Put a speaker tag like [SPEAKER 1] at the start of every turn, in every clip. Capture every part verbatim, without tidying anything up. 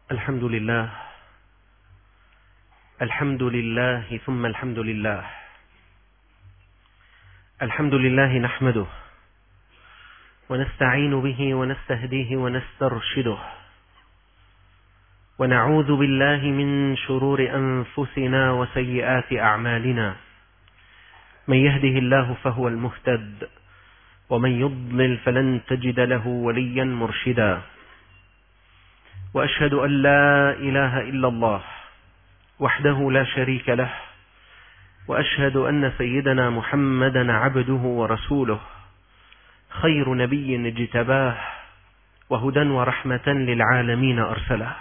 [SPEAKER 1] الحمد لله الحمد لله ثم الحمد لله الحمد لله نحمده ونستعين به ونستهديه ونسترشده ونعوذ بالله من شرور أنفسنا وسيئات أعمالنا. من يهده الله فهو المهتد ومن يضلل فلن تجد له وليا مرشدا. وأشهد أن لا إله إلا الله وحده لا شريك له، وأشهد أن سيدنا محمدا عبده ورسوله، خير نبي اجتباه وهدى ورحمة للعالمين أرسله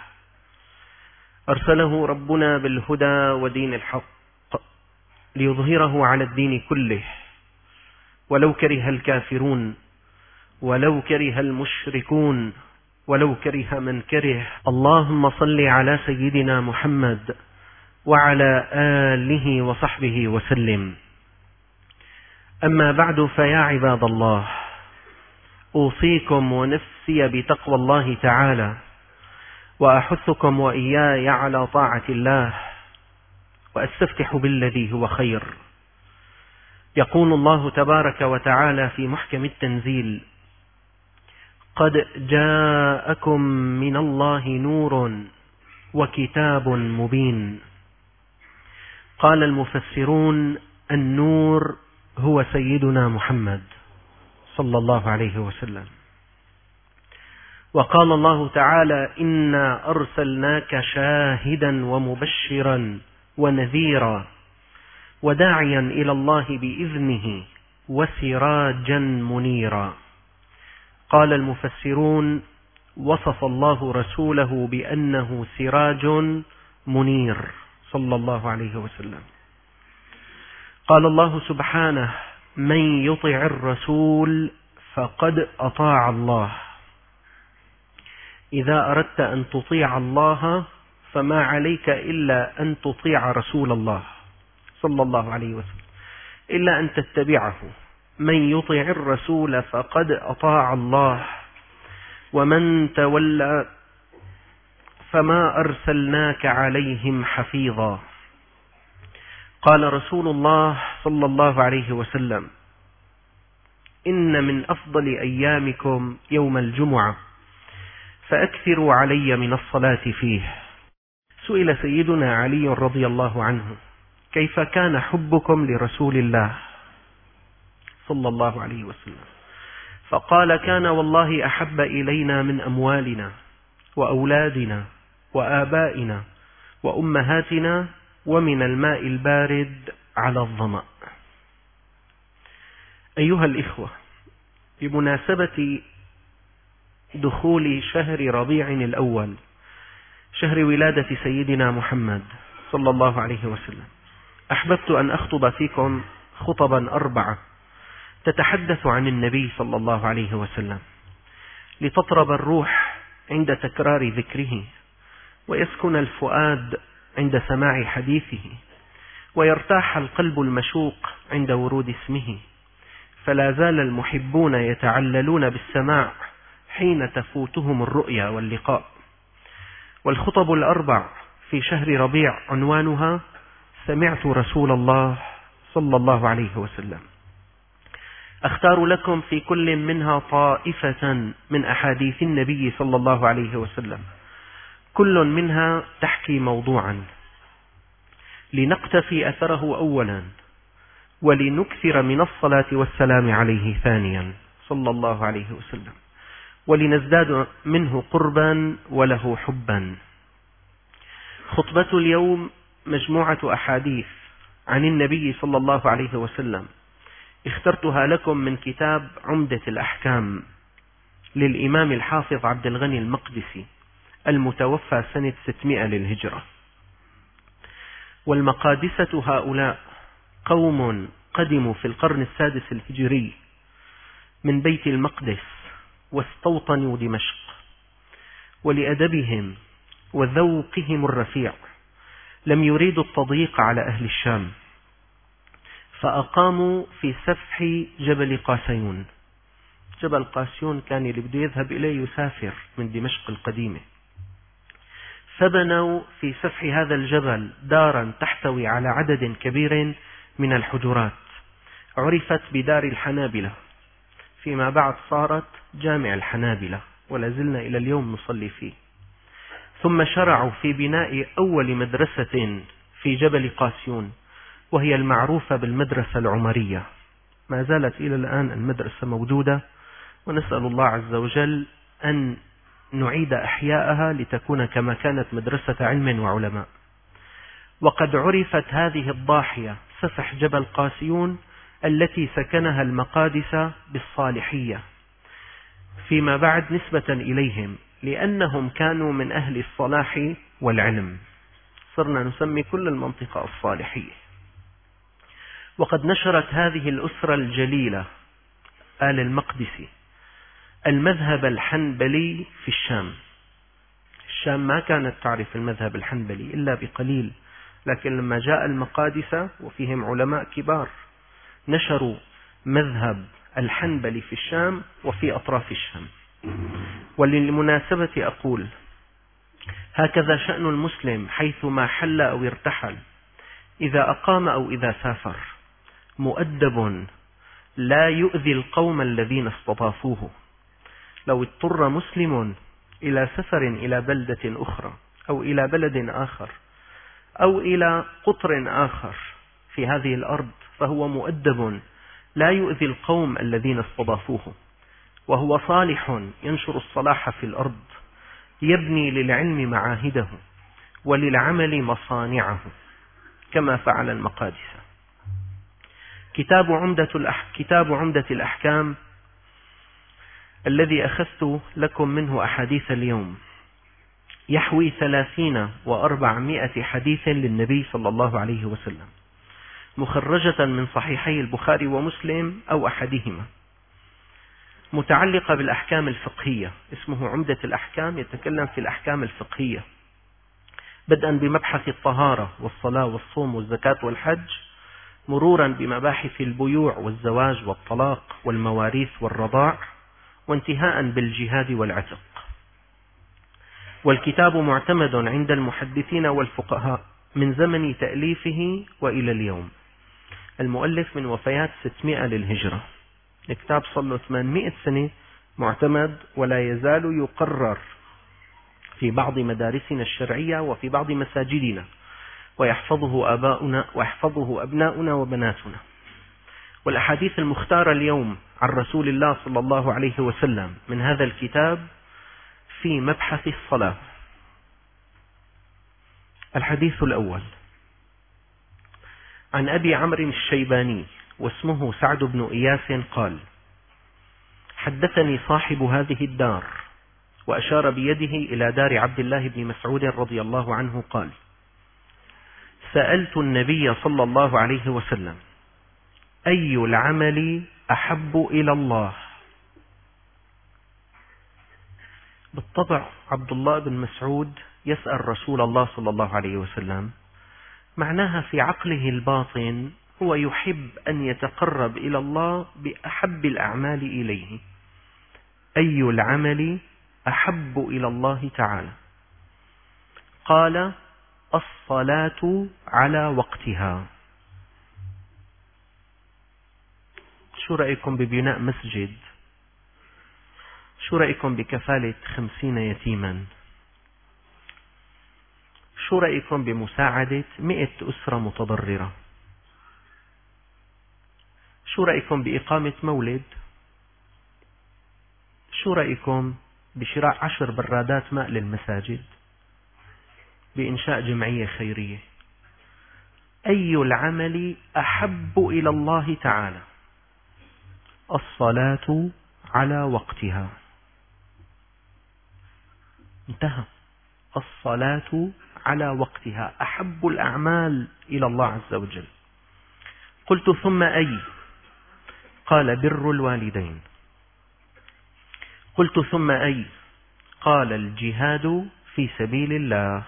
[SPEAKER 1] أرسله ربنا بالهدى ودين الحق ليظهره على الدين كله ولو كره الكافرون ولو كره المشركون ولو كره من كره. اللهم صل على سيدنا محمد وعلى آله وصحبه وسلم. أما بعد، فيا عباد الله، أوصيكم ونفسي بتقوى الله تعالى، وأحثكم وإياي على طاعة الله، وأستفتح بالذي هو خير. يقول الله تبارك وتعالى في محكم التنزيل: قد جاءكم من الله نور وكتاب مبين. قال المفسرون: النور هو سيدنا محمد صلى الله عليه وسلم. وقال الله تعالى: إنا أرسلناك شاهدا ومبشرا ونذيرا وداعيا إلى الله بإذنه وسراجا منيرا. قال المفسرون: وصف الله رسوله بأنه سراج منير صلى الله عليه وسلم. قال الله سبحانه: من يطع الرسول فقد أطاع الله. إذا أردت أن تطيع الله فما عليك إلا أن تطيع رسول الله صلى الله عليه وسلم، إلا أن تتبعه. من يطع الرسول فقد أطاع الله ومن تولى فما أرسلناك عليهم حفيظا. قال رسول الله صلى الله عليه وسلم: إن من أفضل أيامكم يوم الجمعة فأكثروا علي من الصلاة فيه. سئل سيدنا علي رضي الله عنه: كيف كان حبكم لرسول الله صلى الله عليه وسلم؟ فقال: كان والله أحب إلينا من أموالنا وأولادنا وآبائنا وأمهاتنا ومن الماء البارد على الظمأ. أيها الإخوة، بمناسبة دخول شهر ربيع الأول، شهر ولادة سيدنا محمد صلى الله عليه وسلم، أحببت أن أخطب فيكم خطبا أربعة تتحدث عن النبي صلى الله عليه وسلم، لتطرب الروح عند تكرار ذكره، ويسكن الفؤاد عند سماع حديثه، ويرتاح القلب المشوق عند ورود اسمه، فلا زال المحبون يتعللون بالسماع حين تفوتهم الرؤيا واللقاء. والخطب الأربع في شهر ربيع عنوانها: سمعت رسول الله صلى الله عليه وسلم. أختار لكم في كل منها طائفة من أحاديث النبي صلى الله عليه وسلم، كل منها تحكي موضوعا، لنقتفي أثره أولا، ولنكثر من الصلاة والسلام عليه ثانيا صلى الله عليه وسلم، ولنزداد منه قربا وله حبا. خطبة اليوم مجموعة أحاديث عن النبي صلى الله عليه وسلم، اخترتها لكم من كتاب عمدة الأحكام للإمام الحافظ عبد الغني المقدسي المتوفى سنة ستمائة للهجرة. والمقادسة هؤلاء قوم قدموا في القرن السادس الهجري من بيت المقدس واستوطنوا دمشق، ولأدبهم وذوقهم الرفيع لم يريدوا التضييق على أهل الشام، فأقاموا في سفح جبل قاسيون. جبل قاسيون كان اللي بده يذهب إليه يسافر من دمشق القديمة، فبنوا في سفح هذا الجبل دارا تحتوي على عدد كبير من الحجرات، عرفت بدار الحنابلة، فيما بعد صارت جامع الحنابلة ولا زلنا إلى اليوم نصلي فيه. ثم شرعوا في بناء أول مدرسة في جبل قاسيون، وهي المعروفة بالمدرسة العمرية، ما زالت إلى الآن المدرسة موجودة، ونسأل الله عز وجل أن نعيد أحياءها لتكون كما كانت مدرسة علم وعلماء. وقد عرفت هذه الضاحية سفح جبل قاسيون التي سكنها المقادسة بالصالحية فيما بعد نسبة إليهم، لأنهم كانوا من أهل الصلاح والعلم، صرنا نسمي كل المنطقة الصالحية. وقد نشرت هذه الأسرة الجليلة آل المقدسي المذهب الحنبلي في الشام. الشام ما كانت تعرف المذهب الحنبلي إلا بقليل، لكن لما جاء المقادسة وفيهم علماء كبار نشروا مذهب الحنبلي في الشام وفي أطراف الشام. وللمناسبة أقول هكذا شأن المسلم حيثما حل أو ارتحل، إذا أقام أو إذا سافر مؤدب لا يؤذي القوم الذين استضافوه. لو اضطر مسلم إلى سفر إلى بلدة أخرى أو إلى بلد آخر أو إلى قطر آخر في هذه الأرض، فهو مؤدب لا يؤذي القوم الذين استضافوه، وهو صالح ينشر الصلاح في الأرض، يبني للعلم معاهده وللعمل مصانعه كما فعل المقادسة. كتاب عمدة الأح... كتاب عمدة الأحكام الذي أخذت لكم منه أحاديث اليوم يحوي ثلاثين وأربعمائة حديث للنبي صلى الله عليه وسلم، مخرجة من صحيحي البخاري ومسلم أو أحدهما، متعلقة بالأحكام الفقهية. اسمه عمدة الأحكام، يتكلم في الأحكام الفقهية بدءا بمبحث الطهارة والصلاة والصوم والزكاة والحج، مرورا بمباحث البيوع والزواج والطلاق والمواريث والرضاع، وانتهاء بالجهاد والعتق. والكتاب معتمد عند المحدثين والفقهاء من زمن تأليفه وإلى اليوم. المؤلف من وفيات ستمائة للهجرة، الكتاب صلى ثمانمائة سنة معتمد، ولا يزال يقرر في بعض مدارسنا الشرعية وفي بعض مساجدنا، ويحفظه آباؤنا ويحفظه أبناؤنا وبناتنا. والأحاديث المختارة اليوم عن رسول الله صلى الله عليه وسلم من هذا الكتاب في مبحث الصلاة. الحديث الأول عن أبي عمرو الشيباني واسمه سعد بن إياس قال: حدثني صاحب هذه الدار، وأشار بيده إلى دار عبد الله بن مسعود رضي الله عنه قال: سألت النبي صلى الله عليه وسلم: أي العمل أحب إلى الله؟ بالطبع عبد الله بن مسعود يسأل رسول الله صلى الله عليه وسلم، معناها في عقله الباطن هو يحب أن يتقرب إلى الله بأحب الأعمال إليه. أي العمل أحب إلى الله تعالى؟ قال: الصلاة على وقتها. شو رأيكم ببناء مسجد؟ شو رأيكم بكفالة خمسين يتيما؟ شو رأيكم بمساعدة مئة أسرة متضررة؟ شو رأيكم بإقامة مولد؟ شو رأيكم بشراء عشر برادات ماء للمساجد؟ بإنشاء جمعية خيرية؟ أي العمل أحب إلى الله تعالى؟ الصلاة على وقتها. انتهى. الصلاة على وقتها أحب الأعمال إلى الله عز وجل. قلت: ثم أي؟ قال: بر الوالدين. قلت: ثم أي؟ قال: الجهاد في سبيل الله.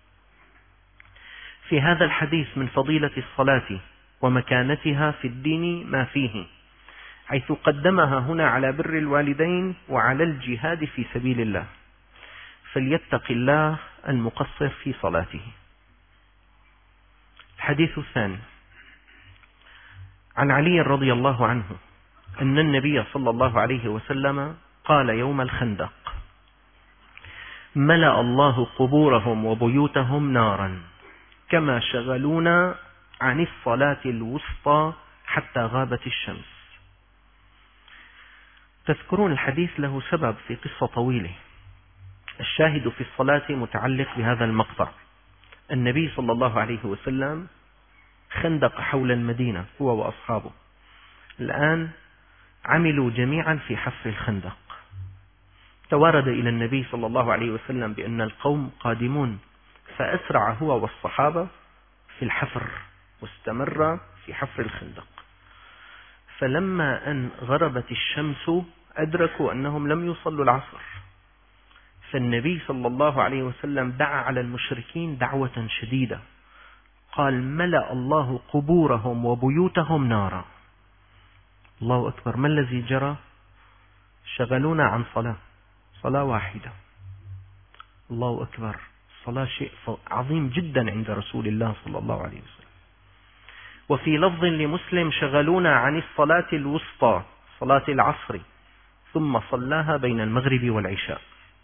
[SPEAKER 1] في هذا الحديث من فضيلة الصلاة ومكانتها في الدين ما فيه، حيث قدمها هنا على بر الوالدين وعلى الجهاد في سبيل الله. فليتق الله المقصر في صلاته. الحديث الثاني عن علي رضي الله عنه أن النبي صلى الله عليه وسلم قال يوم الخندق: ملأ الله قبورهم وبيوتهم نارا كما شغلونا عن الصلاة الوسطى حتى غابت الشمس. تذكرون الحديث له سبب في قصة طويلة. الشاهد في الصلاة متعلق بهذا المقطع. النبي صلى الله عليه وسلم خندق حول المدينة هو وأصحابه. الآن عملوا جميعا في حفر الخندق. توارد إلى النبي صلى الله عليه وسلم بأن القوم قادمون، فأسرع هو والصحابة في الحفر واستمر في حفر الخندق. فلما أن غربت الشمس أدركوا أنهم لم يصلوا العصر، فالنبي صلى الله عليه وسلم دعا على المشركين دعوة شديدة، قال: ملأ الله قبورهم وبيوتهم نارا. الله أكبر. ما الذي جرى؟ شغلونا عن صلاة صلاة واحدة. الله أكبر. الصلاة شيء عظيم جدا عند رسول الله صلى الله عليه وسلم. وفي لفظ لمسلم: شغلونا عن الصلاة الوسطى، صلاة العصر، ثم صلاها بين المغرب والعشاء.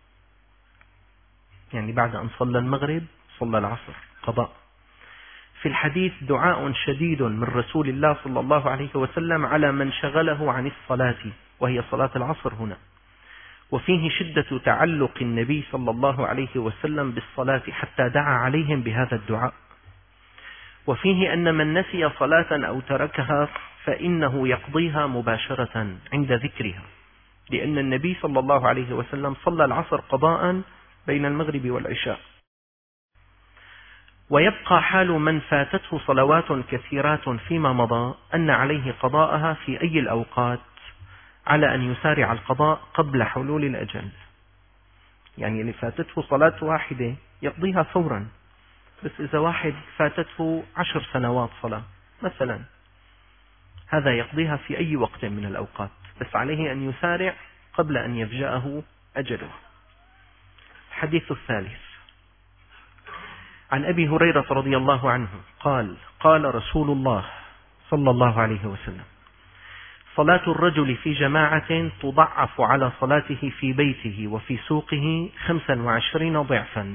[SPEAKER 1] يعني بعد أن صلى المغرب صلى العصر قضاء. في الحديث دعاء شديد من رسول الله صلى الله عليه وسلم على من شغله عن الصلاة، وهي صلاة العصر هنا. وفيه شدة تعلق النبي صلى الله عليه وسلم بالصلاة حتى دعا عليهم بهذا الدعاء. وفيه أن من نسي صلاة أو تركها فإنه يقضيها مباشرة عند ذكرها، لأن النبي صلى الله عليه وسلم صلى العصر قضاء بين المغرب والعشاء. ويبقى حال من فاتته صلوات كثيرات فيما مضى أن عليه قضاءها في أي الأوقات، على أن يسارع القضاء قبل حلول الأجل. يعني اللي فاتته صلاة واحدة يقضيها فورا، بس إذا واحد فاتته عشر سنوات صلاة مثلا، هذا يقضيها في أي وقت من الأوقات، بس عليه أن يسارع قبل أن يفجأه أجله. الحديث الثالث عن أبي هريرة رضي الله عنه قال: قال رسول الله صلى الله عليه وسلم: صلاة الرجل في جماعة تضعف على صلاته في بيته وفي سوقه خمسا وعشرين ضعفا،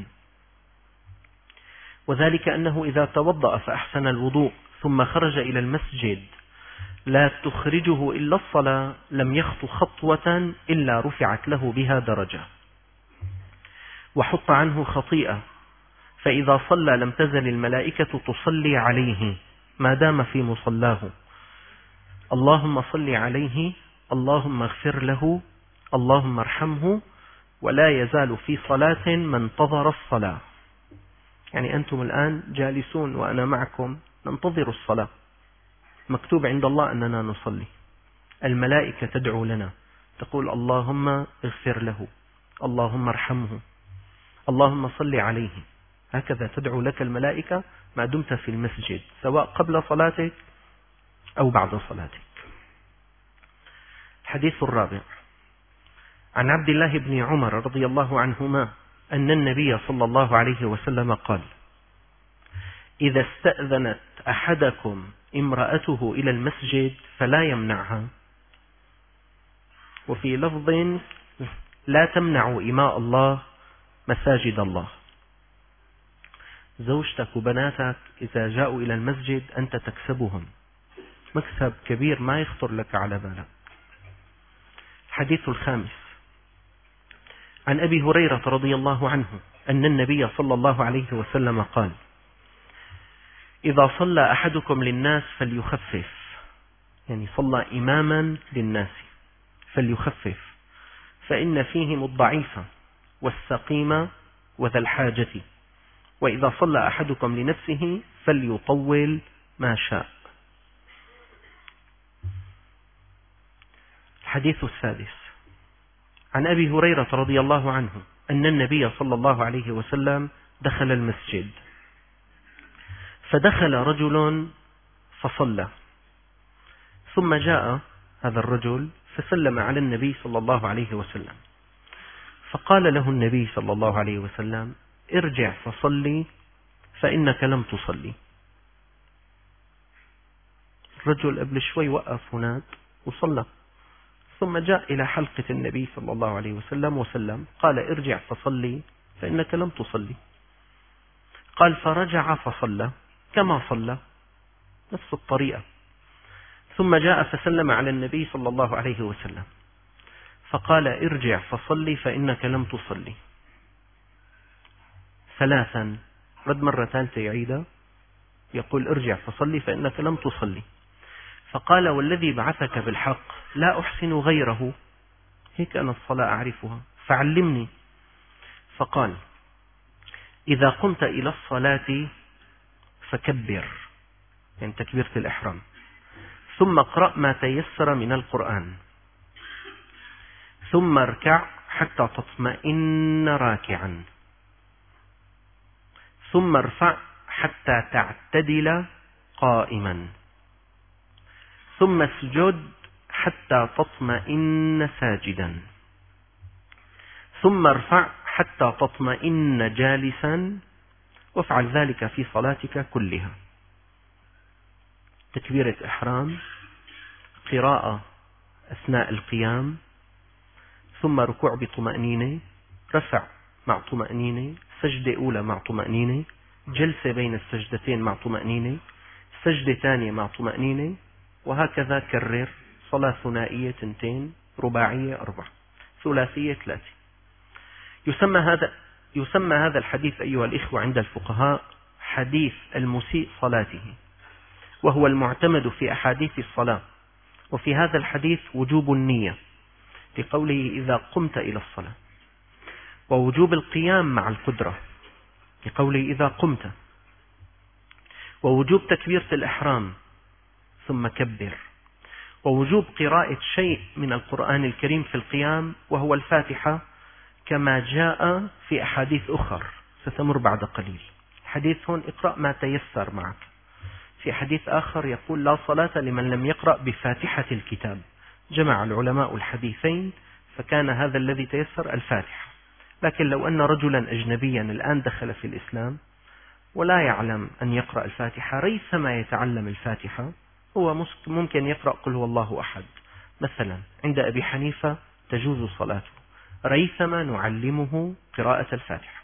[SPEAKER 1] وذلك أنه إذا توضأ فأحسن الوضوء ثم خرج إلى المسجد لا تخرجه إلا الصلاة لم يخط خطوة إلا رفعت له بها درجة وحط عنه خطيئة، فإذا صلى لم تزل الملائكة تصلي عليه ما دام في مصلاه: اللهم صل عليه، اللهم اغفر له، اللهم ارحمه، ولا يزال في صلاة ما انتظر الصلاة. يعني أنتم الآن جالسون وأنا معكم ننتظر الصلاة، مكتوب عند الله أننا نصلي، الملائكة تدعو لنا تقول: اللهم اغفر له، اللهم ارحمه، اللهم صل عليه. هكذا تدعو لك الملائكة ما دمت في المسجد، سواء قبل صلاتك أو بعد صلاتك. الحديث الرابع عن عبد الله بن عمر رضي الله عنهما أن النبي صلى الله عليه وسلم قال: إذا استأذنت أحدكم امرأته إلى المسجد فلا يمنعها. وفي لفظ: لا تمنعوا إماء الله مساجد الله. زوجتك وبناتك إذا جاءوا إلى المسجد أنت تكسبهم مكسب كبير ما يخطر لك على بالك. الحديث الخامس عن أبي هريرة رضي الله عنه أن النبي صلى الله عليه وسلم قال: إذا صلى أحدكم للناس فليخفف، يعني صلى إماما للناس فليخفف، فإن فيهم الضعيف والسقيم وذا الحاجة، وإذا صلى أحدكم لنفسه فليطول ما شاء. الحديث السادس عن أبي هريرة رضي الله عنه أن النبي صلى الله عليه وسلم دخل المسجد، فدخل رجل فصلى، ثم جاء هذا الرجل فسلم على النبي صلى الله عليه وسلم، فقال له النبي صلى الله عليه وسلم: ارجع فصلي فإنك لم تصلي. الرجل قبل شوي وقف هناك وصلى، ثم جاء إلى حلقة النبي صلى الله عليه وسلم وسلم، قال ارجع فصلي فإنك لم تصلي. قال فرجع فصلى كما صلى، نفس الطريقة. ثم جاء فسلم على النبي صلى الله عليه وسلم فقال ارجع فصلي فإنك لم تصلي. ثلاثا، رد مرة ثالثة يعيدها، يقول ارجع فصلي فإنك لم تصلي. فقال والذي بعثك بالحق لا أحسن غيره، هيك أنا الصلاة أعرفها فعلمني. فقال إذا قمت إلى الصلاة فكبر، يعني تكبيرة الإحرام، ثم اقرأ ما تيسر من القرآن، ثم اركع حتى تطمئن راكعا، ثم ارفع حتى تعتدل قائما، ثم اسجد حتى تطمئن ساجدا، ثم ارفع حتى تطمئن جالسا، وافعل ذلك في صلاتك كلها. تكبيرة إحرام، قراءة أثناء القيام، ثم ركوع بطمأنينة، رفع مع طمأنينة، سجدة أولى مع طمأنينة، جلسة بين السجدتين مع طمأنينة، سجدة ثانية مع طمأنينة، وهكذا كرر. صلاة ثنائية تنتين، رباعية أربعة، ثلاثية ثلاثة. يسمى هذا يسمى هذا الحديث أيها الإخوة عند الفقهاء حديث المسيء صلاته، وهو المعتمد في أحاديث الصلاة. وفي هذا الحديث وجوب النية لقوله إذا قمت إلى الصلاة، ووجوب القيام مع القدرة لقوله إذا قمت، ووجوب تكبيرة الإحرام ثم كبر، ووجوب قراءة شيء من القرآن الكريم في القيام وهو الفاتحة كما جاء في أحاديث أخر ستمر بعد قليل. حديث هون اقرأ ما تيسر معك، في حديث آخر يقول لا صلاة لمن لم يقرأ بفاتحة الكتاب. جمع العلماء الحديثين فكان هذا الذي تيسر الفاتحة. لكن لو أن رجلا أجنبيا الآن دخل في الإسلام ولا يعلم أن يقرأ الفاتحة، ريثما يتعلم الفاتحة، هو ممكن يقرأ قل هو الله أحد مثلا. عند أبي حنيفة تجوز صلاته، ريثما نعلمه قراءة الفاتحة.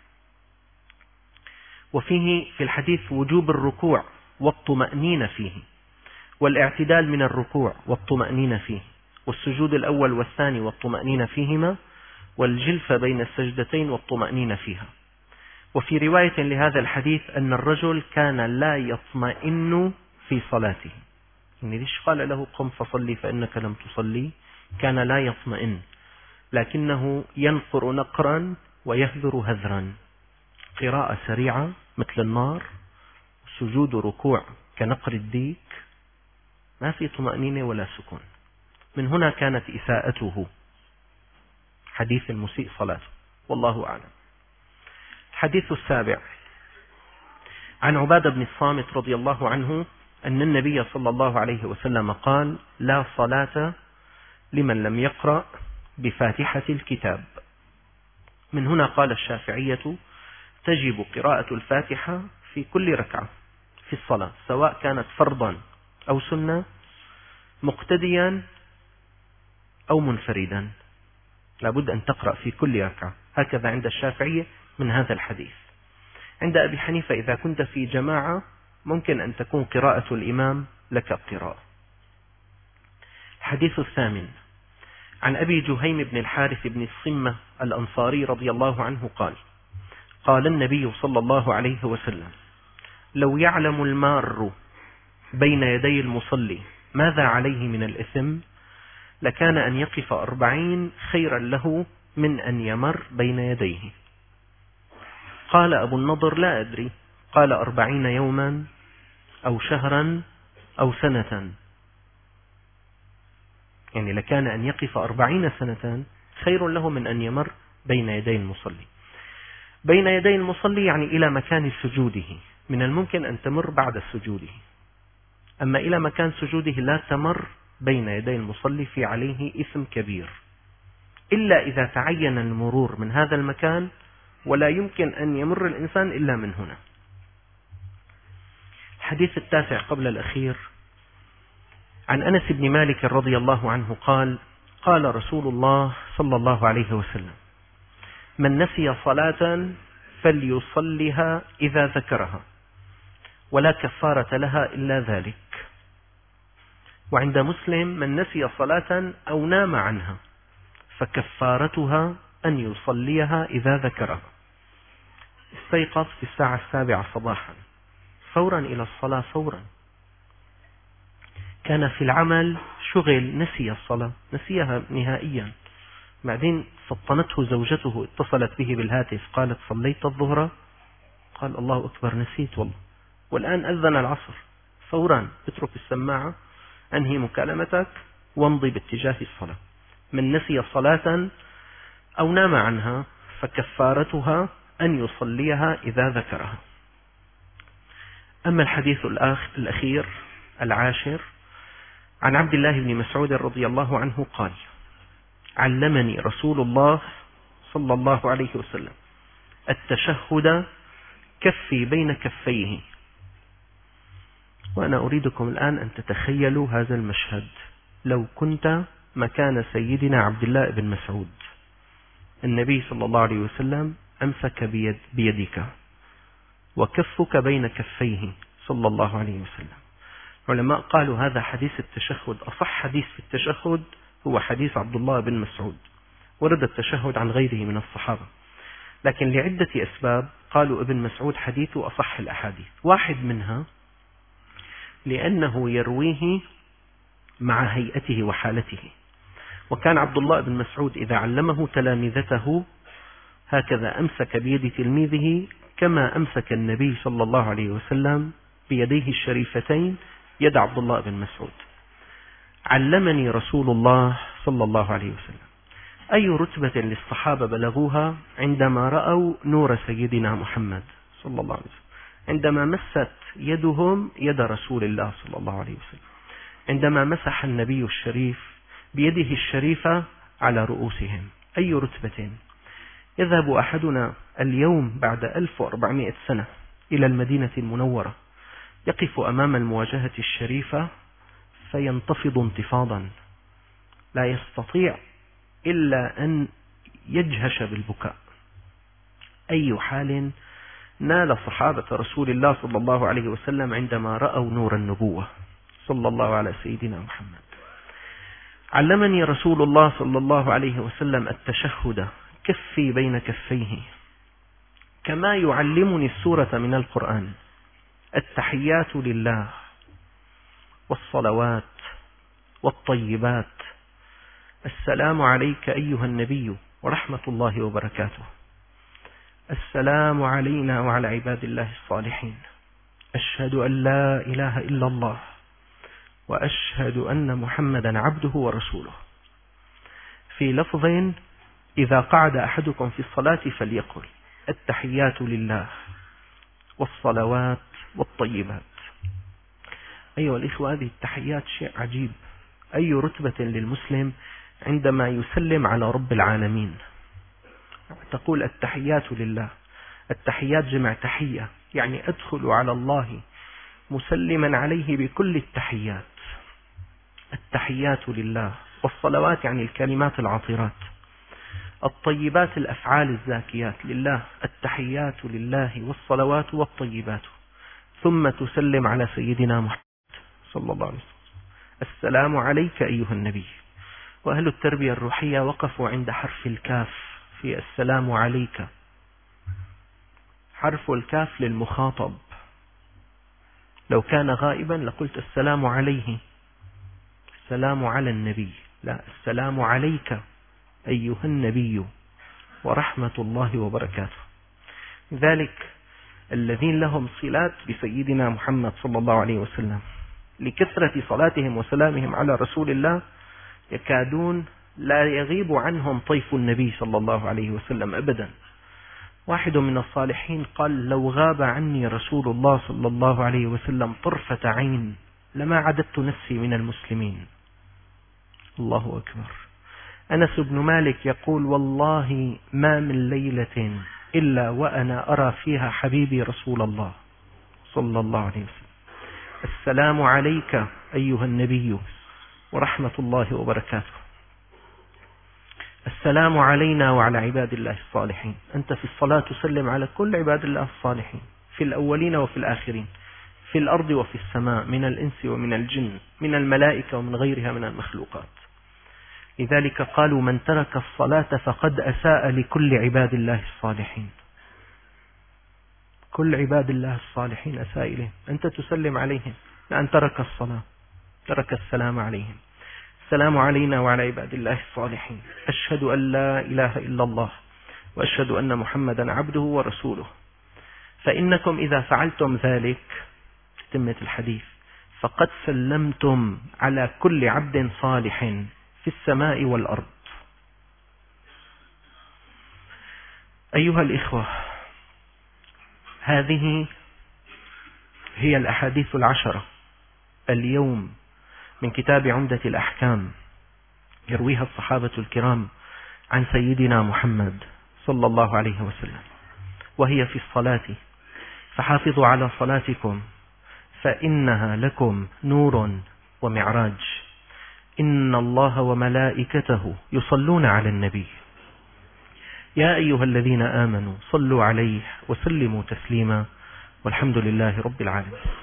[SPEAKER 1] وفيه في الحديث وجوب الركوع والطمأنينة فيه، والاعتدال من الركوع والطمأنينة فيه، والسجود الأول والثاني والطمأنينة فيهما، والجلفة بين السجدتين والطمأنينة فيها. وفي رواية لهذا الحديث أن الرجل كان لا يطمئن في صلاته، يعني ليش قال له قم فصلي فإنك لم تصلي؟ كان لا يطمئن، لكنه ينقر نقرا ويهذر هذرا، قراءة سريعة مثل النار، سجود ركوع كنقر الديك، ما في طمأنينة ولا سكون. من هنا كانت إساءته حديث المسيء صلاته، والله أعلم. الحديث السابع عن عبادة بن الصامت رضي الله عنه أن النبي صلى الله عليه وسلم قال لا صلاة لمن لم يقرأ بفاتحة الكتاب. من هنا قال الشافعية تجب قراءة الفاتحة في كل ركعة في الصلاة، سواء كانت فرضا أو سنة، مقتديا أو منفردا، لابد أن تقرأ في كل ركعة. هكذا عند الشافعية من هذا الحديث. عند أبي حنيفة إذا كنت في جماعة ممكن أن تكون قراءة الإمام لك قراءة. الحديث الثامن عن أبي جهيم بن الحارث بن الصمة الأنصاري رضي الله عنه قال قال النبي صلى الله عليه وسلم لو يعلم المار بين يدي المصلي ماذا عليه من الإثم لكان أن يقف أربعين خيرا له من أن يمر بين يديه. قال أبو النضر لا أدري، قال أربعين يوما أو شهرا أو سنة، يعني لكان أن يقف أربعين سنة خير له من أن يمر بين يدي المصلي. بين يدي المصلي يعني إلى مكان سجوده، من الممكن أن تمر بعد سجوده، أما إلى مكان سجوده لا تمر بين يدي المصلي، في عليه إثم كبير، إلا إذا تعين المرور من هذا المكان ولا يمكن أن يمر الإنسان إلا من هنا. الحديث التاسع قبل الأخير عن أنس بن مالك رضي الله عنه قال: قال رسول الله صلى الله عليه وسلم: من نسي صلاة فليصلها إذا ذكرها ولا كفارة لها إلا ذلك. وعند مسلم: من نسي صلاة أو نام عنها فكفارتها أن يصليها إذا ذكرها. استيقظ في الساعة السابعة صباحا، فورا إلى الصلاة فورا. كان في العمل شغل، نسي الصلاة، نسيها نهائيا. بعدين فطنته زوجته، اتصلت به بالهاتف قالت: صليت الظهر؟ قال: الله أكبر، نسيت والله. والآن أذن العصر. فورا اترك السماعة، أنهي مكالمتك وامضي باتجاه الصلاة. من نسي صلاة أو نام عنها فكفارتها أن يصليها إذا ذكرها. أما الحديث الأخير العاشر عن عبد الله بن مسعود رضي الله عنه قال: علمني رسول الله صلى الله عليه وسلم التشهد كفي بين كفيه. وأنا أريدكم الآن أن تتخيلوا هذا المشهد. لو كنت مكان سيدنا عبد الله بن مسعود، النبي صلى الله عليه وسلم أمسك بيد بيدك وكفك بين كفيه صلى الله عليه وسلم. علماء قالوا هذا حديث التشهد، أصح حديث في التشهد هو حديث عبد الله بن مسعود. ورد التشهد عن غيره من الصحابة، لكن لعدة أسباب قالوا ابن مسعود حديثه أصح الأحاديث. واحد منها لأنه يرويه مع هيئته وحالته. وكان عبد الله بن مسعود إذا علمه تلامذته هكذا أمسك بيد تلميذه كما أمسك النبي صلى الله عليه وسلم بيديه الشريفتين يد عبد الله بن مسعود. علمني رسول الله صلى الله عليه وسلم. أي رتبة للصحابة بلغوها عندما رأوا نور سيدنا محمد صلى الله عليه وسلم، عندما مست يدهم يد رسول الله صلى الله عليه وسلم، عندما مسح النبي الشريف بيده الشريفة على رؤوسهم. أي رتبة. يذهب أحدنا اليوم بعد ألف وأربعمائة سنة إلى المدينة المنورة، يقف أمام المواجهة الشريفة فينتفض انتفاضا لا يستطيع إلا أن يجهش بالبكاء. أي حال نال صحابة رسول الله صلى الله عليه وسلم عندما رأوا نور النبوة صلى الله على سيدنا محمد. علمني رسول الله صلى الله عليه وسلم التشهد كفي بين كفيه كما يعلمني السورة من القرآن: التحيات لله والصلوات والطيبات، السلام عليك أيها النبي ورحمة الله وبركاته، السلام علينا وعلى عباد الله الصالحين، أشهد أن لا إله إلا الله وأشهد أن محمدا عبده ورسوله. في لفظ: إذا قعد أحدكم في الصلاة فليقل: التحيات لله والصلوات والطيبات. أيها الإخوة، هذه التحيات شيء عجيب. أي رتبة للمسلم عندما يسلم على رب العالمين، تقول التحيات لله. التحيات جمع تحية، يعني أدخل على الله مسلما عليه بكل التحيات. التحيات لله. والصلوات يعني الكلمات العطرات. الطيبات الأفعال الزاكيات لله. التحيات لله والصلوات والطيبات. ثم تسلم على سيدنا محمد صلى الله عليه وسلم: السلام عليك أيها النبي. وأهل التربية الروحية وقفوا عند حرف الكاف في السلام عليك. حرف الكاف للمخاطب. لو كان غائبا لقلت السلام عليه، السلام على النبي. لا، السلام عليك أيها النبي ورحمة الله وبركاته. ذلك الذين لهم صلات بسيدنا محمد صلى الله عليه وسلم لكثرة صلاتهم وسلامهم على رسول الله يكادون لا يغيب عنهم طيف النبي صلى الله عليه وسلم أبدا. واحد من الصالحين قال: لو غاب عني رسول الله صلى الله عليه وسلم طرفة عين لما عددت نفسي من المسلمين. الله أكبر. أنس بن مالك يقول: والله ما من ليلة إلا وأنا أرى فيها حبيبي رسول الله صلى الله عليه وسلم. السلام عليك أيها النبي ورحمة الله وبركاته. السلام علينا وعلى عباد الله الصالحين. أنت في الصلاة تسلم على كل عباد الله الصالحين في الأولين وفي الآخرين، في الأرض وفي السماء، من الإنس ومن الجن، من الملائكة ومن غيرها من المخلوقات. لذلك قالوا من ترك الصلاة فقد أساء لكل عباد الله الصالحين. كل عباد الله الصالحين أساء إليهم. أنت تسلم عليهم لأن ترك الصلاة، ترك السلام عليهم. السلام علينا وعلى عباد الله الصالحين. أشهد أن لا إله إلا الله وأشهد أن محمدا عبده ورسوله. فإنكم إذا فعلتم ذلك، تمت الحديث، فقد سلمتم على كل عبد صالح في السماء والأرض. أيها الإخوة، هذه هي الأحاديث العشرة اليوم من كتاب عمدة الأحكام، يرويها الصحابة الكرام عن سيدنا محمد صلى الله عليه وسلم، وهي في الصلاة. فحافظوا على صلاتكم فإنها لكم نور ومعراج. إن الله وملائكته يصلون على النبي يا أيها الذين آمنوا صلوا عليه وسلموا تسليما، والحمد لله رب العالمين.